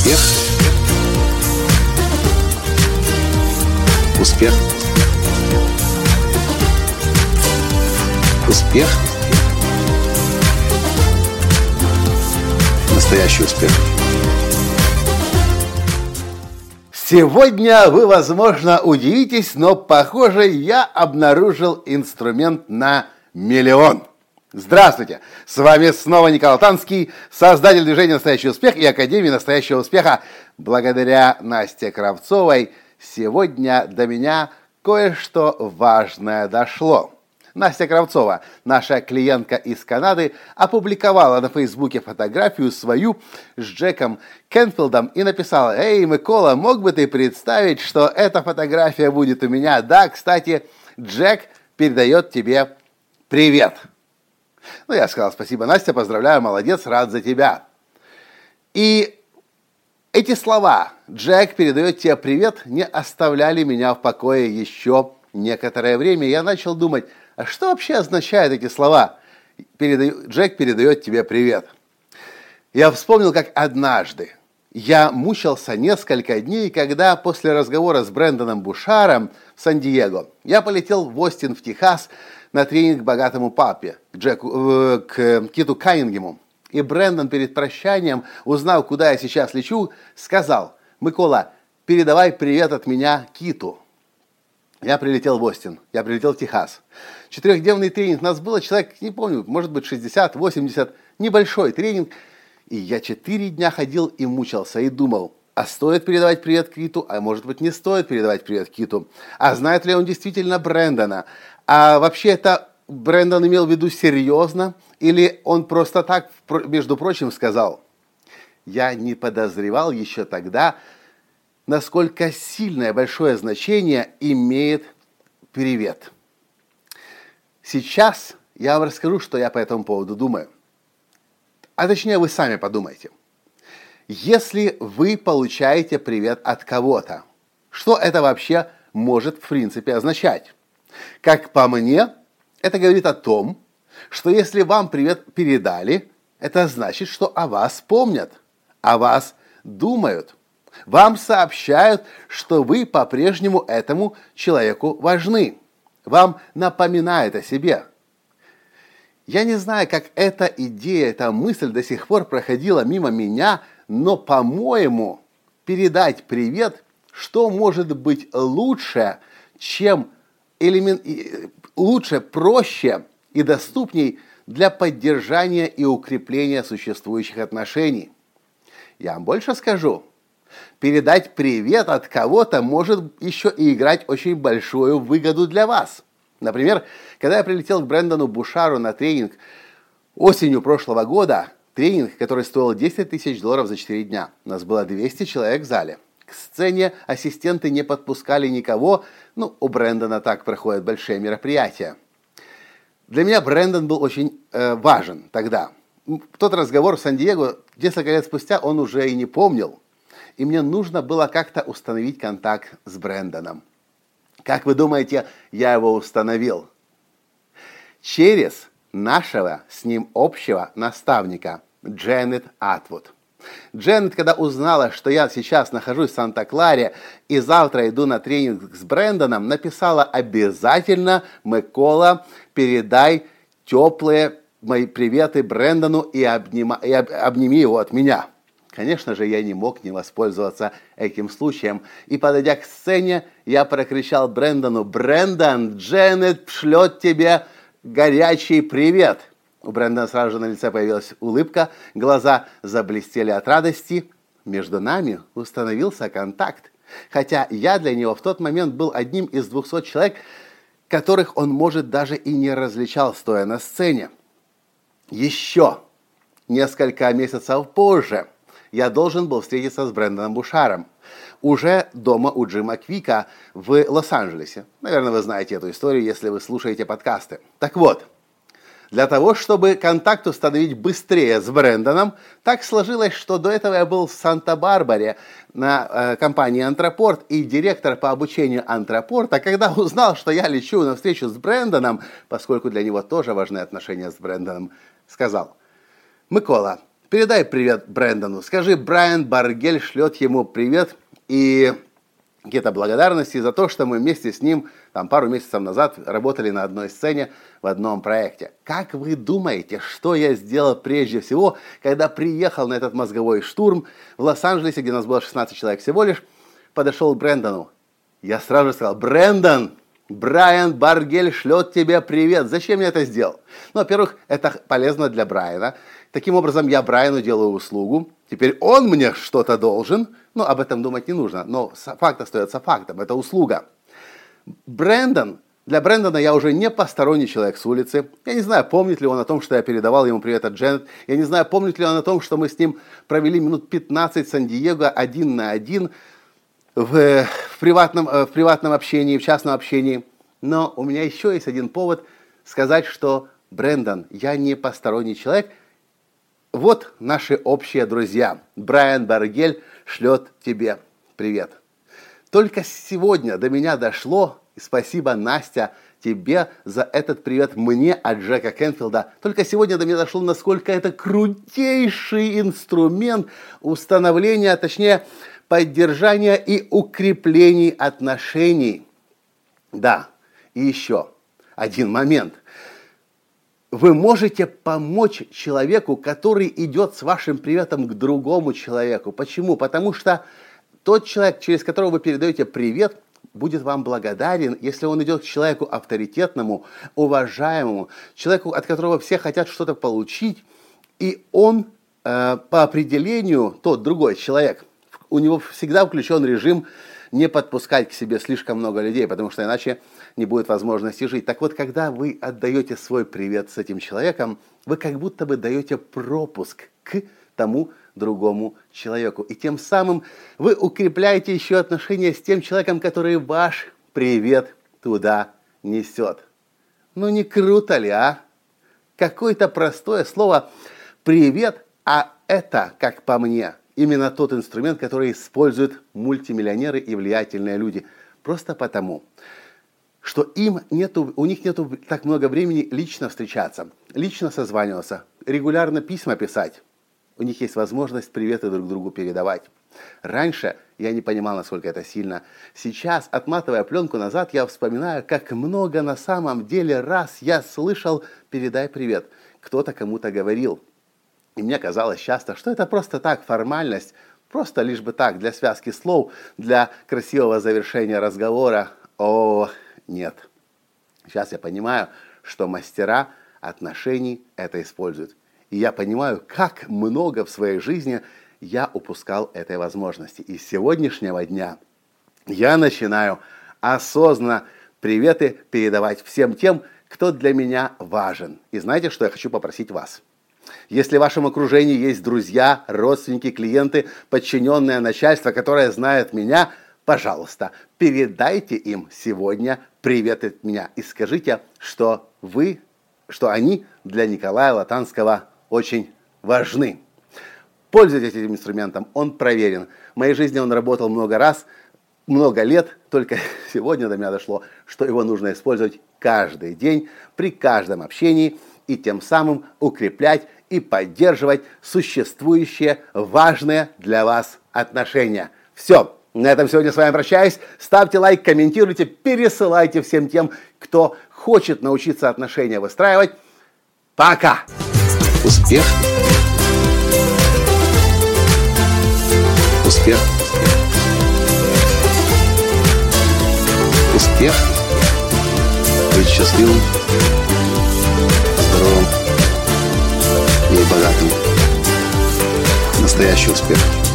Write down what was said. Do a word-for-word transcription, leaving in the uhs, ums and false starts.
Успех. Успех. Успех. Настоящий успех. Сегодня вы, возможно, удивитесь, но, похоже, я обнаружил инструмент на миллион. Здравствуйте! С вами снова Николай Танский, создатель движения «Настоящий успех» и Академии настоящего успеха. Благодаря Насте Кравцовой сегодня до меня кое-что важное дошло. Настя Кравцова, наша клиентка из Канады, опубликовала на Фейсбуке фотографию свою с Джеком Кенфилдом и написала: «Эй, Микола, мог бы ты представить, что эта фотография будет у меня? Да, кстати, Джек передает тебе привет». Ну, я сказал: спасибо, Настя, поздравляю, молодец, рад за тебя. И эти слова «Джек передает тебе привет» не оставляли меня в покое еще некоторое время. Я начал думать, а что вообще означают эти слова «Передаю, Джек передает тебе привет»? Я вспомнил, как однажды я мучился несколько дней, когда после разговора с Брэндоном Бушаром в Сан-Диего я полетел в Остин, в Техас, на тренинг к богатому папе, к, Джеку, э, к Киту Каннингему. И Брэндон перед прощанием, узнав, куда я сейчас лечу, сказал: «Микола, передавай привет от меня Киту». Я прилетел в Остин, я прилетел в Техас. Четырехдневный тренинг, нас было человек, не помню, может быть шестьдесят-восемьдесят, небольшой тренинг. И я четыре дня ходил и мучился, и думал, а стоит передавать привет Киту, а может быть не стоит передавать привет Киту. А знает ли он действительно Брэндона? А вообще это Брэндон имел в виду серьезно? Или он просто так, между прочим, сказал? Я не подозревал еще тогда, насколько сильное, большое значение имеет привет. Сейчас я вам расскажу, что я по этому поводу думаю. А точнее, вы сами подумайте. Если вы получаете привет от кого-то, что это вообще может в принципе означать? Как по мне, это говорит о том, что если вам привет передали, это значит, что о вас помнят, о вас думают. Вам сообщают, что вы по-прежнему этому человеку важны. Вам напоминают о себе. Я не знаю, как эта идея, эта мысль до сих пор проходила мимо меня, но, по-моему, передать привет, что может быть лучше, чем элемент, лучше, проще и доступней для поддержания и укрепления существующих отношений. Я вам больше скажу. Передать привет от кого-то может еще и играть очень большую выгоду для вас. Например, когда я прилетел к Брэндону Бушару на тренинг осенью прошлого года, тренинг, который стоил десять тысяч долларов за четыре дня. У нас было двести человек в зале. К сцене ассистенты не подпускали никого. Ну, у Брэндона так проходят большие мероприятия. Для меня Брэндон был очень э, важен тогда. Тот разговор в Сан-Диего несколько лет спустя он уже и не помнил. И мне нужно было как-то установить контакт с Брэндоном. Как вы думаете, я его установил? Через нашего с ним общего наставника Дженнет Атвуд. Дженнет, когда узнала, что я сейчас нахожусь в Санта-Кларе и завтра иду на тренинг с Брэндоном, написала: обязательно, Микола, передай теплые мои приветы Брэндону и, обнима, и об, обними его от меня. Конечно же, я не мог не воспользоваться этим случаем. И, подойдя к сцене, я прокричал Брэндону: «Брэндон, Дженнет шлет тебе горячий привет!» У Брэндона сразу же на лице появилась улыбка, глаза заблестели от радости. Между нами установился контакт. Хотя я для него в тот момент был одним из двухсот человек, которых он, может, даже и не различал, стоя на сцене. Еще несколько месяцев позже я должен был встретиться с Брэндоном Бушаром. Уже дома у Джима Квика в Лос-Анджелесе. Наверное, вы знаете эту историю, если вы слушаете подкасты. Так вот, для того, чтобы контакт установить быстрее с Брэндоном, так сложилось, что до этого я был в Санта-Барбаре на э, компании «Антропорт», и директор по обучению «Антропорта», когда узнал, что я лечу на встречу с Брэндоном, поскольку для него тоже важны отношения с Брэндоном, сказал: «Микола, Передай привет Брэндону. Скажи, Брайан Баргель шлет ему привет и какие-то благодарности за то, что мы вместе с ним там, пару месяцев назад работали на одной сцене в одном проекте. Как вы думаете, что я сделал прежде всего, когда приехал на этот мозговой штурм в Лос-Анджелесе, где нас было шестнадцать человек всего лишь, подошел к Брэндону. Я сразу же сказал: Брэндон, Брайан Баргель шлет тебе привет. Зачем я это сделал? Ну, во-первых, это полезно для Брайана. Таким образом, я Брайану делаю услугу. Теперь он мне что-то должен. Ну, об этом думать не нужно. Но факт остается фактом. Это услуга. Брэндон. Для Брэндона я уже не посторонний человек с улицы. Я не знаю, помнит ли он о том, что я передавал ему привет от Дженнет. Я не знаю, помнит ли он о том, что мы с ним провели минут пятнадцать в Сан-Диего один на один в, в, приватном, в приватном общении, в частном общении. Но у меня еще есть один повод сказать, что Брэндон, я не посторонний человек. Вот наши общие друзья. Брайан Баргель шлет тебе привет. Только сегодня до меня дошло, и спасибо, Настя, тебе за этот привет мне от Джека Кенфилда. Только сегодня до меня дошло, насколько это крутейший инструмент установления, а точнее поддержания и укрепления отношений. Да, и еще один момент. Вы можете помочь человеку, который идет с вашим приветом к другому человеку. Почему? Потому что тот человек, через которого вы передаете привет, будет вам благодарен, если он идет к человеку авторитетному, уважаемому, человеку, от которого все хотят что-то получить, и он э, по определению, тот другой человек, у него всегда включен режим не подпускать к себе слишком много людей, потому что иначе не будет возможности жить. Так вот, когда вы отдаете свой привет с этим человеком, вы как будто бы даете пропуск к тому другому человеку. И тем самым вы укрепляете еще отношения с тем человеком, который ваш привет туда несет. Ну не круто ли, а? Какое-то простое слово «привет», а это, как по мне, именно тот инструмент, который используют мультимиллионеры и влиятельные люди. Просто потому, что им нету, у них нету так много времени лично встречаться, лично созваниваться, регулярно письма писать. У них есть возможность приветы друг другу передавать. Раньше я не понимал, насколько это сильно. Сейчас, отматывая пленку назад, я вспоминаю, как много на самом деле раз я слышал «передай привет». Кто-то кому-то говорил. И мне казалось часто, что это просто так, формальность, просто лишь бы так, для связки слов, для красивого завершения разговора. О, нет. Сейчас я понимаю, что мастера отношений это используют. И я понимаю, как много в своей жизни я упускал этой возможности. И с сегодняшнего дня я начинаю осознанно приветы передавать всем тем, кто для меня важен. И знаете, что я хочу попросить вас? Если в вашем окружении есть друзья, родственники, клиенты, подчиненное начальство, которое знает меня, пожалуйста, передайте им сегодня привет от меня и скажите, что вы, что они для Николая Латанского очень важны. Пользуйтесь этим инструментом, он проверен. В моей жизни он работал много раз, много лет, только сегодня до меня дошло, что его нужно использовать каждый день, при каждом общении, и тем самым укреплять и поддерживать существующие важные для вас отношения. Все, на этом сегодня с вами прощаюсь. Ставьте лайк, комментируйте, пересылайте всем тем, кто хочет научиться отношения выстраивать. Пока! Успех! Успех! Успех! Быть счастливым, здоровым и богатым. Настоящий успех.